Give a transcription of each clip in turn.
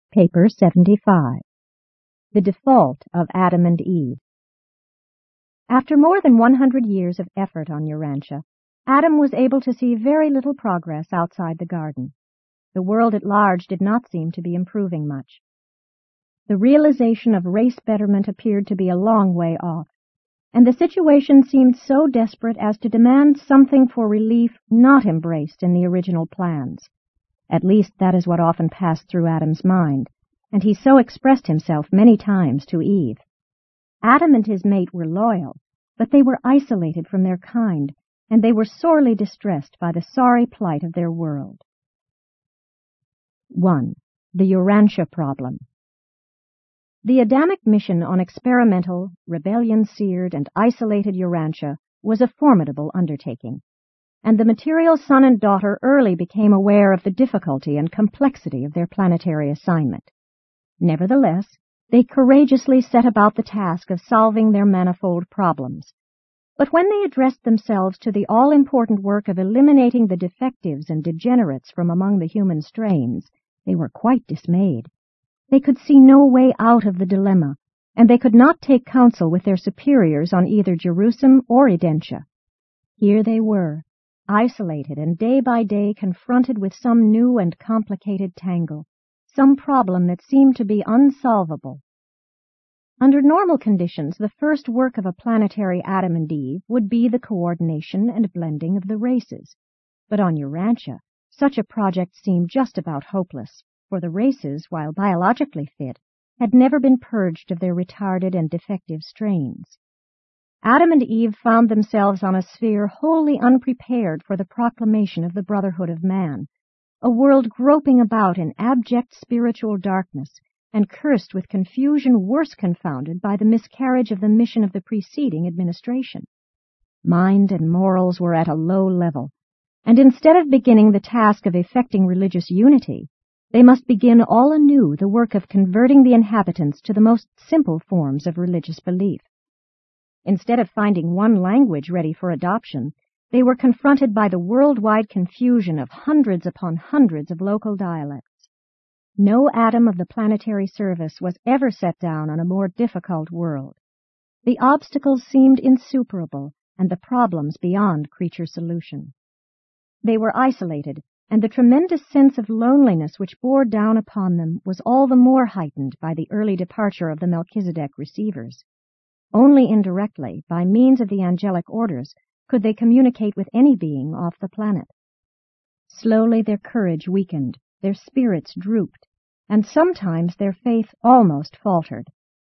Paper 75. The Default of Adam and Eve. After more than 100 years of effort on Urantia, Adam was able to see very little progress outside the garden. The world at large did not seem to be improving much. The realization of race betterment appeared to be a long way off, and the situation seemed so desperate as to demand something for relief not embraced in the original plans. At least that is what often passed through Adam's mind, and he so expressed himself many times to Eve. Adam and his mate were loyal, but they were isolated from their kind, and they were sorely distressed by the sorry plight of their world. 1. The Urantia Problem. The Adamic mission on experimental, rebellion-seared, and isolated Urantia was a formidable undertaking, and the material son and daughter early became aware of the difficulty and complexity of their planetary assignment. Nevertheless, they courageously set about the task of solving their manifold problems. But when they addressed themselves to the all-important work of eliminating the defectives and degenerates from among the human strains, they were quite dismayed. They could see no way out of the dilemma, and they could not take counsel with their superiors on either Jerusalem or Edentia. Here they were, isolated and day by day confronted with some new and complicated tangle, some problem that seemed to be unsolvable. Under normal conditions, the first work of a planetary Adam and Eve would be the coordination and blending of the races. But on Urantia, such a project seemed just about hopeless, for the races, while biologically fit, had never been purged of their retarded and defective strains. Adam and Eve found themselves on a sphere wholly unprepared for the proclamation of the brotherhood of man, a world groping about in abject spiritual darkness and cursed with confusion worse confounded by the miscarriage of the mission of the preceding administration. Mind and morals were at a low level, and instead of beginning the task of effecting religious unity, they must begin all anew the work of converting the inhabitants to the most simple forms of religious belief. Instead of finding one language ready for adoption, they were confronted by the worldwide confusion of hundreds upon hundreds of local dialects. No atom of the planetary service was ever set down on a more difficult world. The obstacles seemed insuperable, and the problems beyond creature solution. They were isolated, and the tremendous sense of loneliness which bore down upon them was all the more heightened by the early departure of the Melchizedek receivers. Only indirectly, by means of the angelic orders, could they communicate with any being off the planet. Slowly their courage weakened, their spirits drooped, and sometimes their faith almost faltered.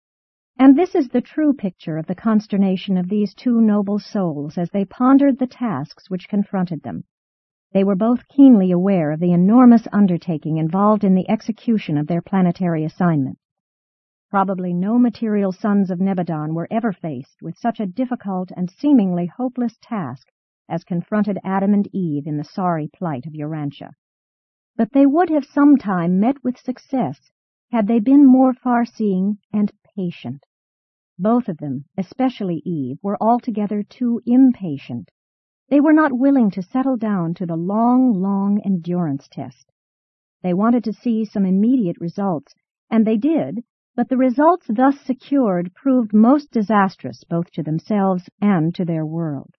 And this is the true picture of the consternation of these two noble souls as they pondered the tasks which confronted them. They were both keenly aware of the enormous undertaking involved in the execution of their planetary assignment. Probably no material sons of Nebadon were ever faced with such a difficult and seemingly hopeless task as confronted Adam and Eve in the sorry plight of Urantia. But they would have sometime met with success had they been more far-seeing and patient. Both of them, especially Eve, were altogether too impatient. They were not willing to settle down to the long endurance test. They wanted to see some immediate results, and they did, but the results thus secured proved most disastrous both to themselves and to their world.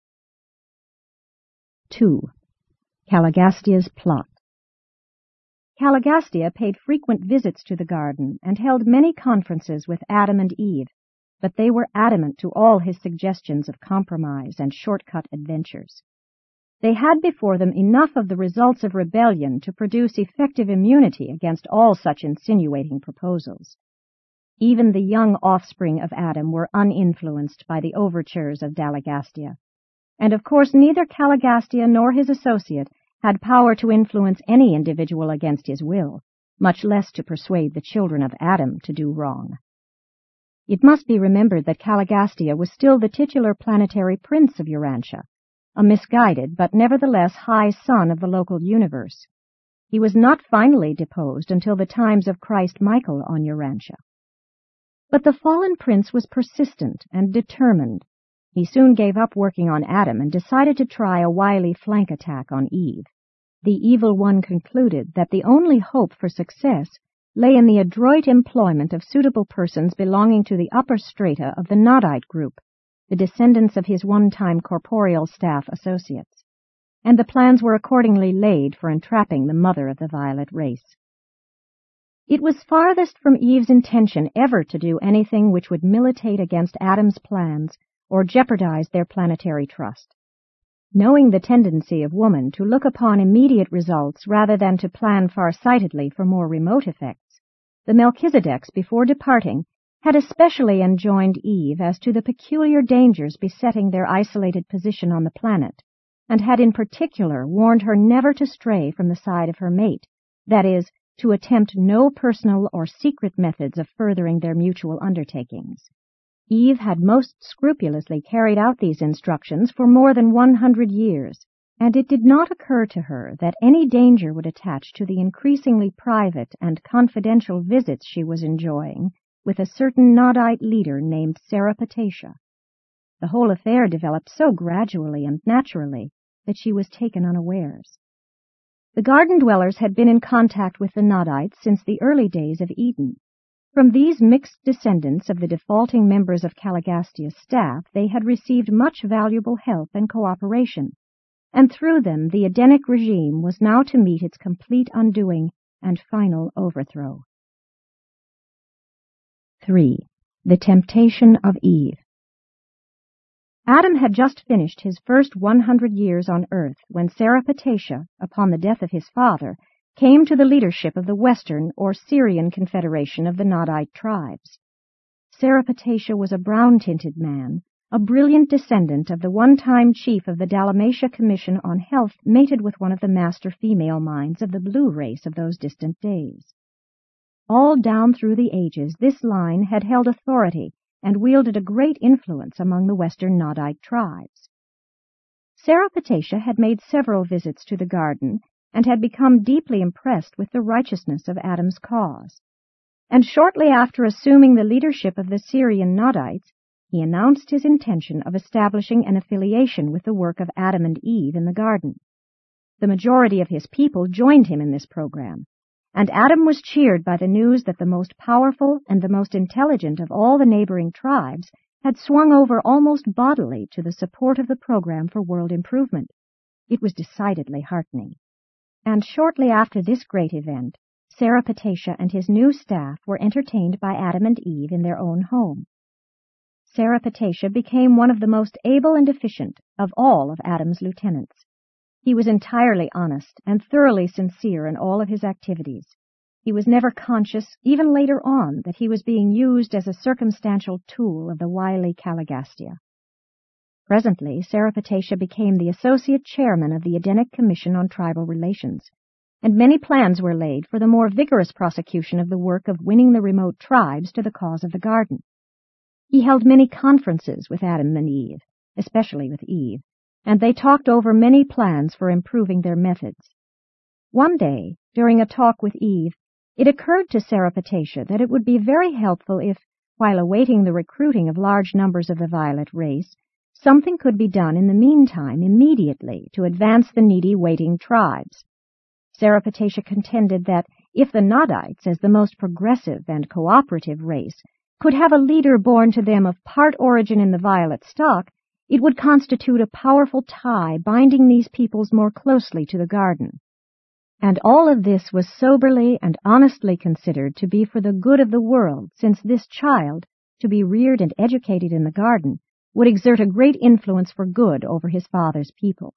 2. Caligastia's Plot. Caligastia paid frequent visits to the garden and held many conferences with Adam and Eve, but they were adamant to all his suggestions of compromise and shortcut adventures. They had before them enough of the results of rebellion to produce effective immunity against all such insinuating proposals. Even the young offspring of Adam were uninfluenced by the overtures of Daligastia, and of course neither Caligastia nor his associate had power to influence any individual against his will, much less to persuade the children of Adam to do wrong. It must be remembered that Caligastia was still the titular planetary prince of Urantia, a misguided but nevertheless high son of the local universe. He was not finally deposed until the times of Christ Michael on Urantia. But the fallen prince was persistent and determined. He soon gave up working on Adam and decided to try a wily flank attack on Eve. The evil one concluded that the only hope for success lay in the adroit employment of suitable persons belonging to the upper strata of the Nodite group, the descendants of his one-time corporeal staff associates, and the plans were accordingly laid for entrapping the mother of the violet race. It was farthest from Eve's intention ever to do anything which would militate against Adam's plans or jeopardize their planetary trust. Knowing the tendency of woman to look upon immediate results rather than to plan far-sightedly for more remote effects, the Melchizedeks, before departing, had especially enjoined Eve as to the peculiar dangers besetting their isolated position on the planet, and had in particular warned her never to stray from the side of her mate, that is, to attempt no personal or secret methods of furthering their mutual undertakings. Eve had most scrupulously carried out these instructions for more than 100 years, and it did not occur to her that any danger would attach to the increasingly private and confidential visits she was enjoying with a certain Nodite leader named Seripatasha. The whole affair developed so gradually and naturally that she was taken unawares. The garden dwellers had been in contact with the Nodites since the early days of Eden. From these mixed descendants of the defaulting members of Caligastia's staff, they had received much valuable help and cooperation, and through them the Edenic regime was now to meet its complete undoing and final overthrow. 3. The Temptation of Eve. Adam had just finished his first 100 years on earth when Seripatasha, upon the death of his father, came to the leadership of the Western or Syrian Confederation of the Nodite tribes. Seripatasha was a brown-tinted man, a brilliant descendant of the one-time chief of the Dalmatia Commission on Health, mated with one of the master female minds of the blue race of those distant days. All down through the ages, this line had held authority and wielded a great influence among the Western Nodite tribes. Seripatasha had made several visits to the garden and had become deeply impressed with the righteousness of Adam's cause. And shortly after assuming the leadership of the Syrian Nodites, he announced his intention of establishing an affiliation with the work of Adam and Eve in the garden. The majority of his people joined him in this program, and Adam was cheered by the news that the most powerful and the most intelligent of all the neighboring tribes had swung over almost bodily to the support of the program for world improvement. It was decidedly heartening. And shortly after this great event, Seripatasha and his new staff were entertained by Adam and Eve in their own home. Seripatasha became one of the most able and efficient of all of Adam's lieutenants. He was entirely honest and thoroughly sincere in all of his activities. He was never conscious, even later on, that he was being used as a circumstantial tool of the wily Caligastia. Presently, Seripatasha became the associate chairman of the Edenic Commission on Tribal Relations, and many plans were laid for the more vigorous prosecution of the work of winning the remote tribes to the cause of the garden. He held many conferences with Adam and Eve, especially with Eve, and they talked over many plans for improving their methods. One day, during a talk with Eve, it occurred to Seripatasha that it would be very helpful if, while awaiting the recruiting of large numbers of the violet race, something could be done in the meantime immediately to advance the needy waiting tribes. Seripatasha contended that if the Nodites, as the most progressive and cooperative race, could have a leader born to them of part origin in the violet stock, it would constitute a powerful tie binding these peoples more closely to the garden. And all of this was soberly and honestly considered to be for the good of the world, since this child, to be reared and educated in the garden, would exert a great influence for good over his father's people.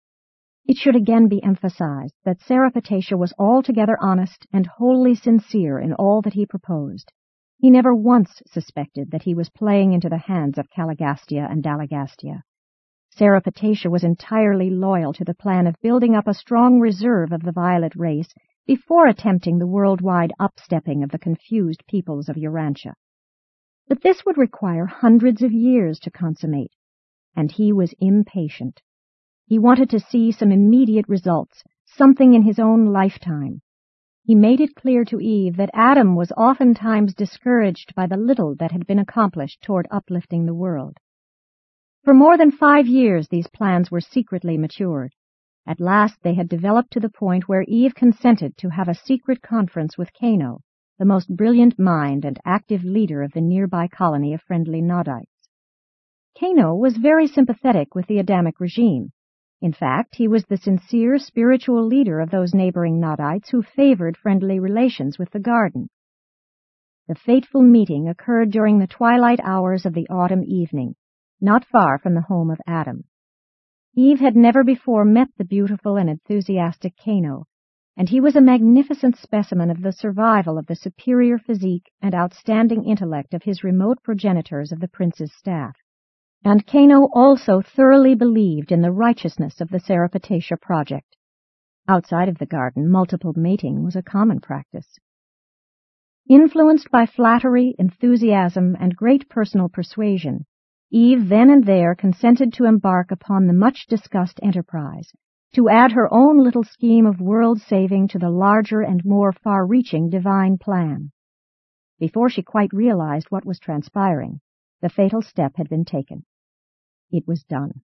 It should again be emphasized that Seripatasha was altogether honest and wholly sincere in all that he proposed. He never once suspected that he was playing into the hands of Caligastia and Dalagastia. Seripatasha was entirely loyal to the plan of building up a strong reserve of the violet race before attempting the worldwide upstepping of the confused peoples of Urantia. But this would require hundreds of years to consummate, and he was impatient. He wanted to see some immediate results, something in his own lifetime. He made it clear to Eve that Adam was oftentimes discouraged by the little that had been accomplished toward uplifting the world. For more than 5 years these plans were secretly matured. At last they had developed to the point where Eve consented to have a secret conference with Cano, the most brilliant mind and active leader of the nearby colony of friendly Nodites. Kano was very sympathetic with the Adamic regime. In fact, he was the sincere spiritual leader of those neighboring Nodites who favored friendly relations with the garden. The fateful meeting occurred during the twilight hours of the autumn evening, not far from the home of Adam. Eve had never before met the beautiful and enthusiastic Kano, and he was a magnificent specimen of the survival of the superior physique and outstanding intellect of his remote progenitors of the prince's staff. And Kano also thoroughly believed in the righteousness of the Seripatasha project. Outside of the garden, multiple mating was a common practice. Influenced by flattery, enthusiasm, and great personal persuasion, Eve then and there consented to embark upon the much-discussed enterprise, to add her own little scheme of world-saving to the larger and more far-reaching divine plan. Before she quite realized what was transpiring, the fatal step had been taken. It was done.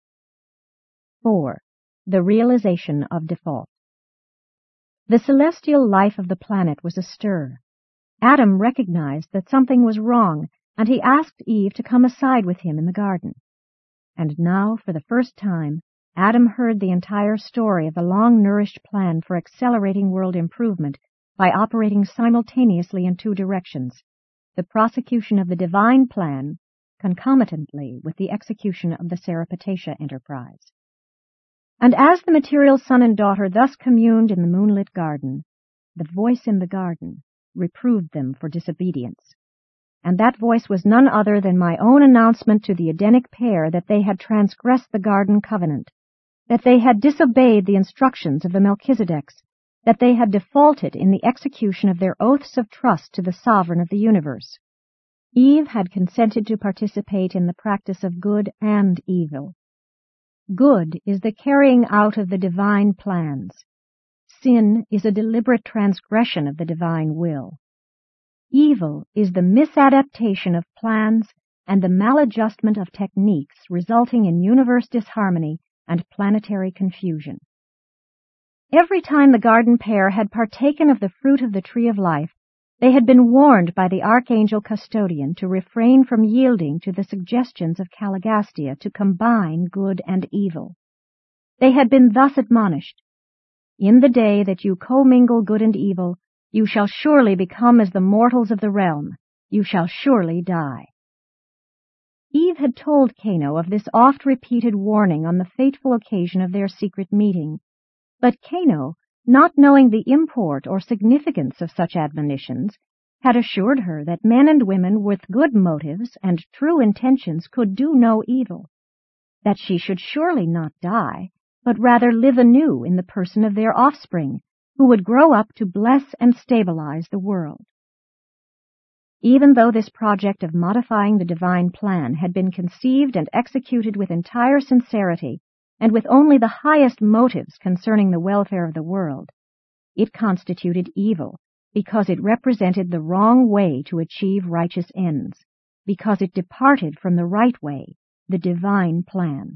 4. The realization of default. The celestial life of the planet was astir. Adam recognized that something was wrong, and he asked Eve to come aside with him in the garden. And now, for the first time, Adam heard the entire story of the long-nourished plan for accelerating world improvement by operating simultaneously in two directions, the prosecution of the divine plan concomitantly with the execution of the Seripatasha enterprise. And as the material son and daughter thus communed in the moonlit garden, the voice in the garden reproved them for disobedience. And that voice was none other than my own announcement to the Edenic pair that they had transgressed the garden covenant, that they had disobeyed the instructions of the Melchizedeks, that they had defaulted in the execution of their oaths of trust to the sovereign of the universe. Eve had consented to participate in the practice of good and evil. Good is the carrying out of the divine plans. Sin is a deliberate transgression of the divine will. Evil is the misadaptation of plans and the maladjustment of techniques resulting in universe disharmony and planetary confusion. Every time the garden pair had partaken of the fruit of the tree of life, they had been warned by the archangel custodian to refrain from yielding to the suggestions of Caligastia to combine good and evil. They had been thus admonished, "In the day that you commingle good and evil, you shall surely become as the mortals of the realm. You shall surely die." Eve had told Kano of this oft-repeated warning on the fateful occasion of their secret meeting, but Kano, not knowing the import or significance of such admonitions, had assured her that men and women with good motives and true intentions could do no evil, that she should surely not die, but rather live anew in the person of their offspring, who would grow up to bless and stabilize the world. Even though this project of modifying the divine plan had been conceived and executed with entire sincerity, and with only the highest motives concerning the welfare of the world, it constituted evil, because it represented the wrong way to achieve righteous ends, because it departed from the right way, the divine plan.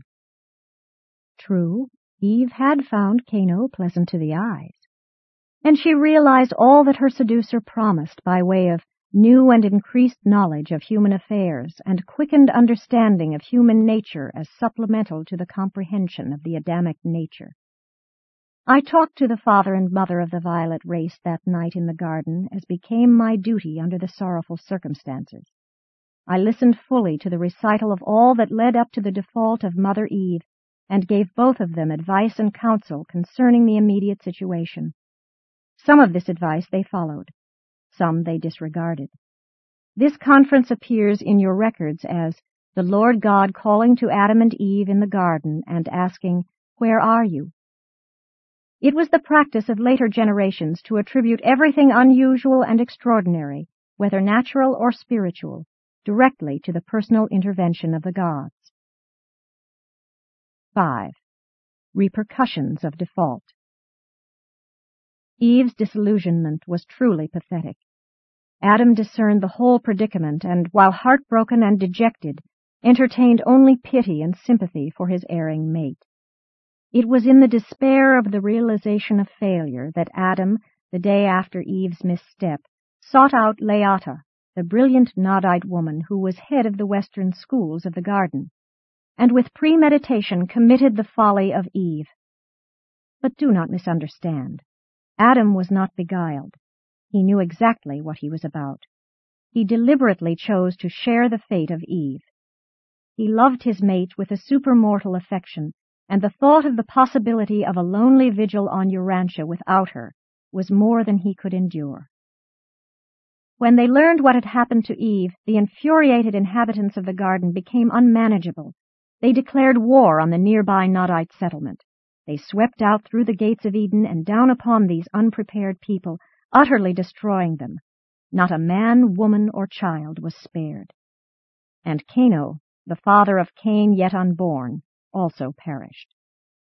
True, Eve had found Kano pleasant to the eyes, and she realized all that her seducer promised by way of new and increased knowledge of human affairs and quickened understanding of human nature as supplemental to the comprehension of the Adamic nature. I talked to the father and mother of the violet race that night in the garden as became my duty under the sorrowful circumstances. I listened fully to the recital of all that led up to the default of Mother Eve and gave both of them advice and counsel concerning the immediate situation. Some of this advice they followed. Some they disregarded. This conference appears in your records as the Lord God calling to Adam and Eve in the garden and asking, "Where are you?" It was the practice of later generations to attribute everything unusual and extraordinary, whether natural or spiritual, directly to the personal intervention of the gods. 5. Repercussions of default. Eve's disillusionment was truly pathetic. Adam discerned the whole predicament and, while heartbroken and dejected, entertained only pity and sympathy for his erring mate. It was in the despair of the realization of failure that Adam, the day after Eve's misstep, sought out Leata, the brilliant Nodite woman who was head of the Western schools of the garden, and with premeditation committed the folly of Eve. But do not misunderstand. Adam was not beguiled. He knew exactly what he was about. He deliberately chose to share the fate of Eve. He loved his mate with a supermortal affection, and the thought of the possibility of a lonely vigil on Urantia without her was more than he could endure. When they learned what had happened to Eve, the infuriated inhabitants of the garden became unmanageable. They declared war on the nearby Nodite settlement. They swept out through the gates of Eden and down upon these unprepared people, utterly destroying them. Not a man, woman, or child was spared. And Cano, the father of Cain yet unborn, also perished.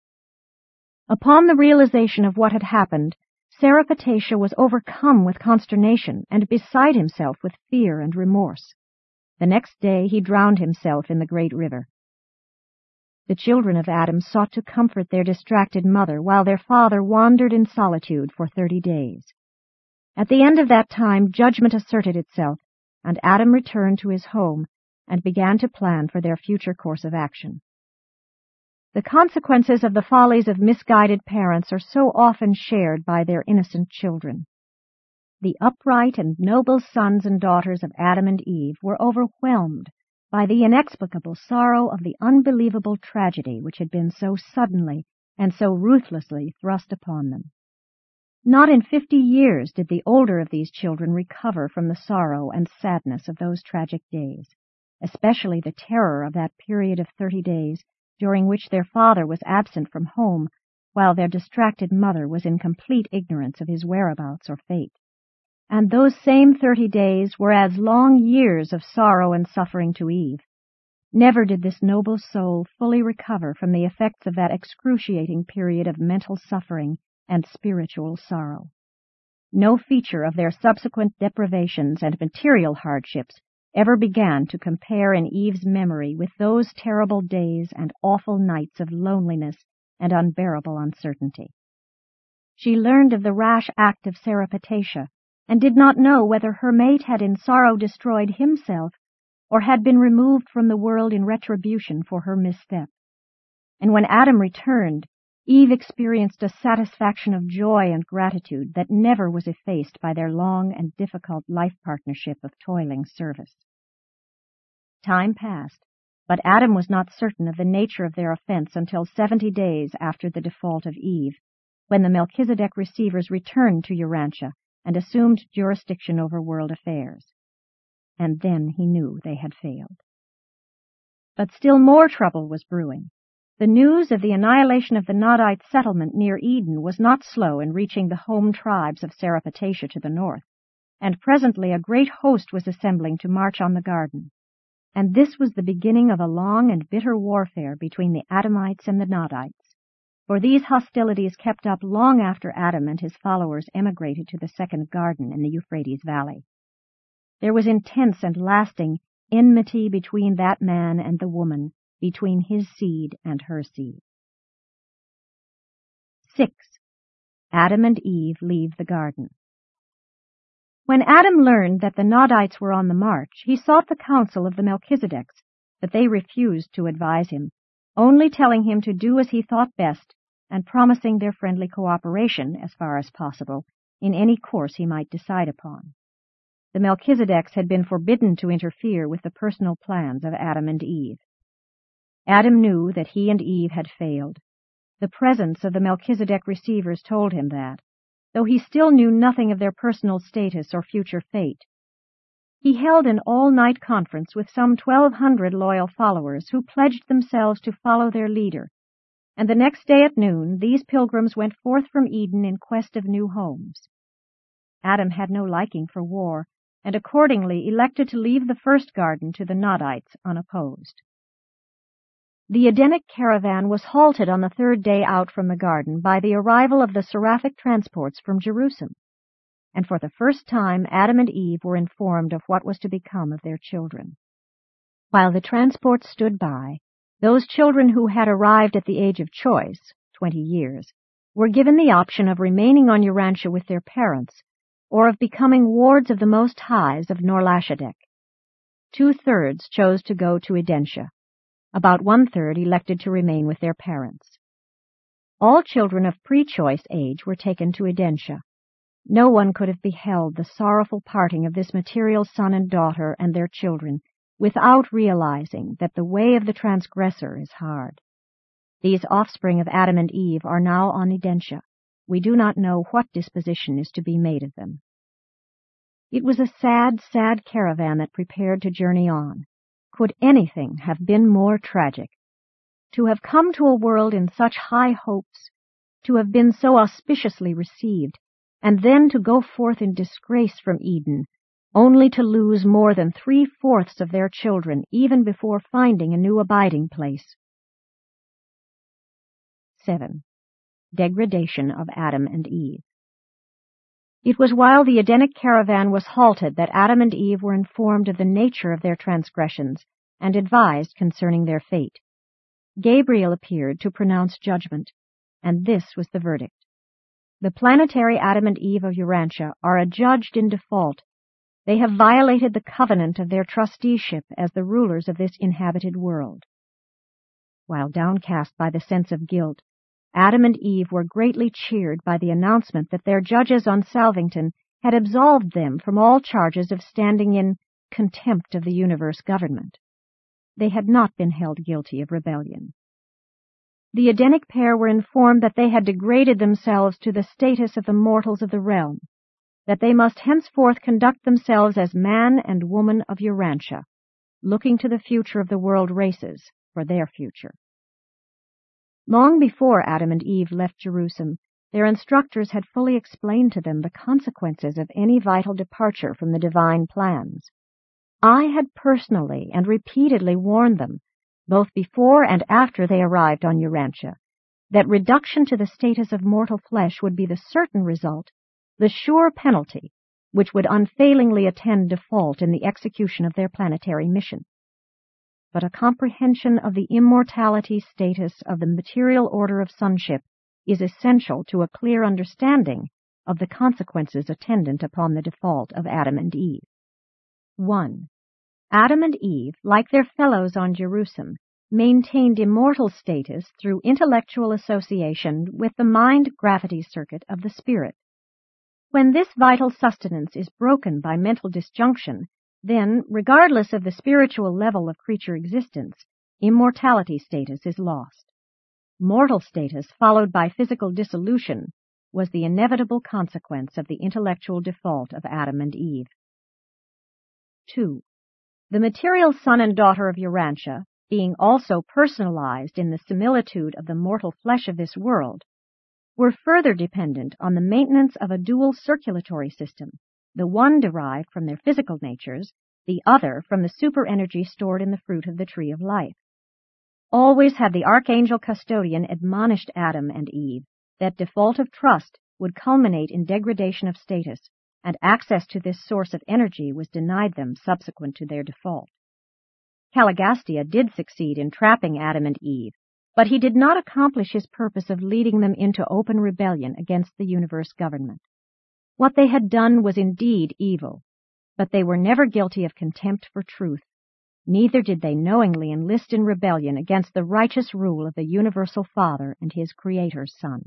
Upon the realization of what had happened, Sarapatasha was overcome with consternation and beside himself with fear and remorse. The next day he drowned himself in the great river. The children of Adam sought to comfort their distracted mother while their father wandered in solitude for 30 days. At the end of that time, judgment asserted itself, and Adam returned to his home and began to plan for their future course of action. The consequences of the follies of misguided parents are so often shared by their innocent children. The upright and noble sons and daughters of Adam and Eve were overwhelmed by the inexplicable sorrow of the unbelievable tragedy which had been so suddenly and so ruthlessly thrust upon them. Not in 50 years did the older of these children recover from the sorrow and sadness of those tragic days, especially the terror of that period of 30 days during which their father was absent from home, while their distracted mother was in complete ignorance of his whereabouts or fate. And those same 30 days were as long years of sorrow and suffering to Eve. Never did this noble soul fully recover from the effects of that excruciating period of mental suffering and spiritual sorrow. No feature of their subsequent deprivations and material hardships ever began to compare in Eve's memory with those terrible days and awful nights of loneliness and unbearable uncertainty. She learned of the rash act of Sarapatasha, and did not know whether her mate had in sorrow destroyed himself, or had been removed from the world in retribution for her misstep. And when Adam returned, Eve experienced a satisfaction of joy and gratitude that never was effaced by their long and difficult life partnership of toiling service. Time passed, but Adam was not certain of the nature of their offense until 70 days after the default of Eve, when the Melchizedek receivers returned to Urantia and assumed jurisdiction over world affairs. And then he knew they had failed. But still more trouble was brewing. The news of the annihilation of the Nodite settlement near Eden was not slow in reaching the home tribes of Sarapatasha to the north, and presently a great host was assembling to march on the garden. And this was the beginning of a long and bitter warfare between the Adamites and the Nodites, for these hostilities kept up long after Adam and his followers emigrated to the second garden in the Euphrates Valley. There was intense and lasting enmity between that man and the woman, between his seed and her seed. 6. Adam and Eve leave the garden. When Adam learned that the Nodites were on the march, he sought the counsel of the Melchizedeks, but they refused to advise him, only telling him to do as he thought best and promising their friendly cooperation, as far as possible, in any course he might decide upon. The Melchizedeks had been forbidden to interfere with the personal plans of Adam and Eve. Adam knew that he and Eve had failed. The presence of the Melchizedek receivers told him that, though he still knew nothing of their personal status or future fate. He held an all-night conference with some 1,200 loyal followers who pledged themselves to follow their leader, and the next day at noon these pilgrims went forth from Eden in quest of new homes. Adam had no liking for war, and accordingly elected to leave the first garden to the Nodites unopposed. The Edenic caravan was halted on the third day out from the garden by the arrival of the seraphic transports from Jerusalem, and for the first time Adam and Eve were informed of what was to become of their children. While the transports stood by, those children who had arrived at the age of choice, 20 years, were given the option of remaining on Urantia with their parents, or of becoming wards of the Most Highs of Norlashadek. 2/3 chose to go to Edentia. About 1/3 elected to remain with their parents. All children of pre-choice age were taken to Edentia. No one could have beheld the sorrowful parting of this material son and daughter and their children without realizing that the way of the transgressor is hard. These offspring of Adam and Eve are now on Edentia. We do not know what disposition is to be made of them. It was a sad, sad caravan that prepared to journey on. Could anything have been more tragic? To have come to a world in such high hopes, to have been so auspiciously received, and then to go forth in disgrace from Eden, only to lose more than 3/4 of their children even before finding a new abiding place. 7. Degradation of Adam and Eve. It was while the Edenic caravan was halted that Adam and Eve were informed of the nature of their transgressions and advised concerning their fate. Gabriel appeared to pronounce judgment, and this was the verdict. The planetary Adam and Eve of Urantia are adjudged in default. They have violated the covenant of their trusteeship as the rulers of this inhabited world. While downcast by the sense of guilt, Adam and Eve were greatly cheered by the announcement that their judges on Salvington had absolved them from all charges of standing in contempt of the universe government. They had not been held guilty of rebellion. The Edenic pair were informed that they had degraded themselves to the status of the mortals of the realm, that they must henceforth conduct themselves as man and woman of Urantia, looking to the future of the world races for their future. Long before Adam and Eve left Jerusalem, their instructors had fully explained to them the consequences of any vital departure from the divine plans. I had personally and repeatedly warned them, both before and after they arrived on Urantia, that reduction to the status of mortal flesh would be the certain result, the sure penalty, which would unfailingly attend default in the execution of their planetary mission. But a comprehension of the immortality status of the material order of sonship is essential to a clear understanding of the consequences attendant upon the default of Adam and Eve. 1. Adam and Eve, like their fellows on Jerusalem, maintained immortal status through intellectual association with the mind-gravity circuit of the spirit. When this vital sustenance is broken by mental disjunction, then, regardless of the spiritual level of creature existence, immortality status is lost. Mortal status, followed by physical dissolution, was the inevitable consequence of the intellectual default of Adam and Eve. 2. The material son and daughter of Urantia, being also personalized in the similitude of the mortal flesh of this world, were further dependent on the maintenance of a dual circulatory system, the one derived from their physical natures, the other from the super-energy stored in the fruit of the tree of life. Always had the archangel custodian admonished Adam and Eve that default of trust would culminate in degradation of status, and access to this source of energy was denied them subsequent to their default. Caligastia did succeed in trapping Adam and Eve, but he did not accomplish his purpose of leading them into open rebellion against the universe government. What they had done was indeed evil, but they were never guilty of contempt for truth. Neither did they knowingly enlist in rebellion against the righteous rule of the universal Father and his Creator's Son.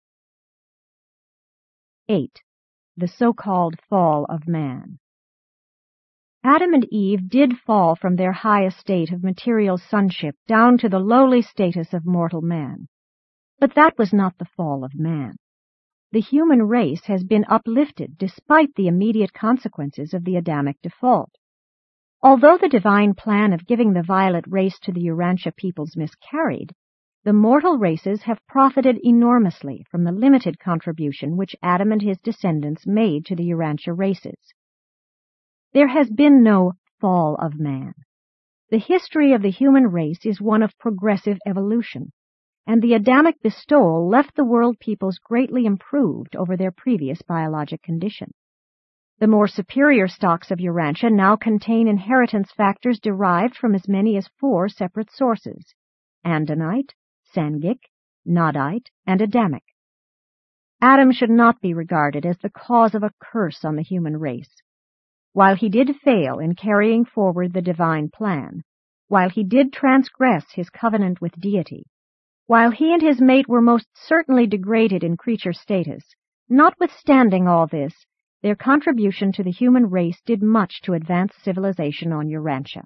8. The so-called fall of man. Adam and Eve did fall from their high estate of material sonship down to the lowly status of mortal man. But that was not the fall of man. The human race has been uplifted despite the immediate consequences of the Adamic default. Although the divine plan of giving the violet race to the Urantia peoples miscarried, the mortal races have profited enormously from the limited contribution which Adam and his descendants made to the Urantia races. There has been no fall of man. The history of the human race is one of progressive evolution, and the Adamic bestowal left the world peoples greatly improved over their previous biologic condition. The more superior stocks of Urantia now contain inheritance factors derived from as many as 4 separate sources: Andonite, Sangic, Nodite, and Adamic. Adam should not be regarded as the cause of a curse on the human race. While he did fail in carrying forward the divine plan, while he did transgress his covenant with deity, while he and his mate were most certainly degraded in creature status, notwithstanding all this, their contribution to the human race did much to advance civilization on Urantia.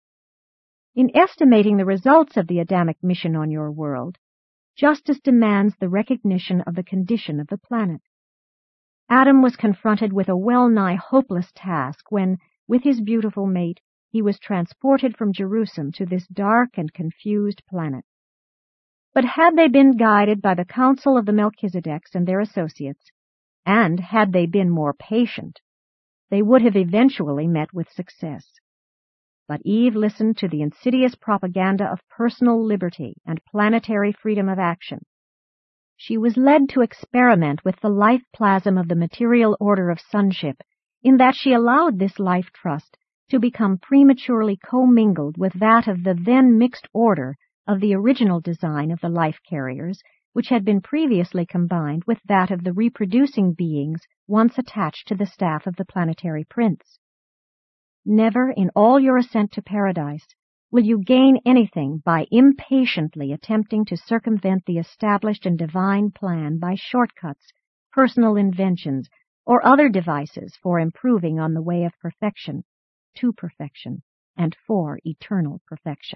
In estimating the results of the Adamic mission on your world, justice demands the recognition of the condition of the planet. Adam was confronted with a well-nigh hopeless task when, with his beautiful mate, he was transported from Jerusalem to this dark and confused planet. But had they been guided by the counsel of the Melchizedeks and their associates, and had they been more patient, they would have eventually met with success. But Eve listened to the insidious propaganda of personal liberty and planetary freedom of action. She was led to experiment with the life plasm of the material order of sonship, in that she allowed this life trust to become prematurely commingled with that of the then mixed order of the original design of the life carriers, which had been previously combined with that of the reproducing beings once attached to the staff of the planetary prince. Never in all your ascent to paradise will you gain anything by impatiently attempting to circumvent the established and divine plan by shortcuts, personal inventions, or other devices for improving on the way of perfection, to perfection, and for eternal perfection.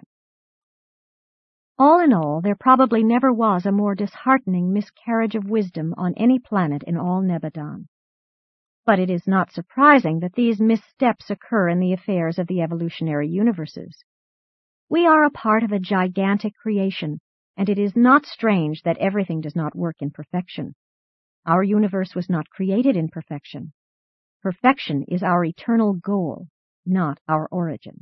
All in all, there probably never was a more disheartening miscarriage of wisdom on any planet in all Nebadon. But it is not surprising that these missteps occur in the affairs of the evolutionary universes. We are a part of a gigantic creation, and it is not strange that everything does not work in perfection. Our universe was not created in perfection. Perfection is our eternal goal, not our origin.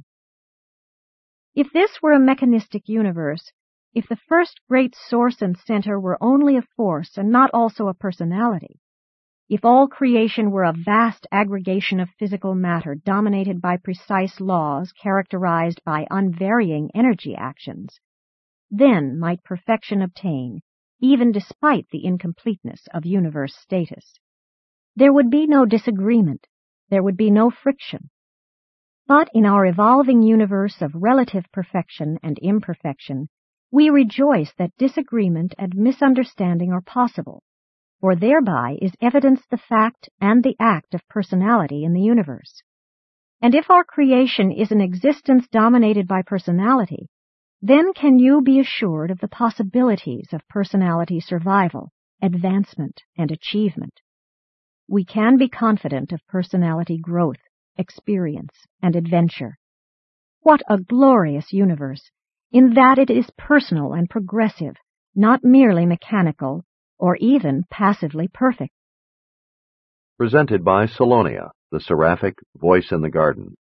If this were a mechanistic universe, if the first great source and center were only a force and not also a personality, if all creation were a vast aggregation of physical matter dominated by precise laws characterized by unvarying energy actions, then might perfection obtain, even despite the incompleteness of universe status. There would be no disagreement, there would be no friction. But in our evolving universe of relative perfection and imperfection, we rejoice that disagreement and misunderstanding are possible, for thereby is evidenced the fact and the act of personality in the universe. And if our creation is an existence dominated by personality, then can you be assured of the possibilities of personality survival, advancement, and achievement. We can be confident of personality growth, experience, and adventure. What a glorious universe, in that it is personal and progressive, not merely mechanical, or even passively perfect. Presented by Salonia, the seraphic voice in the garden.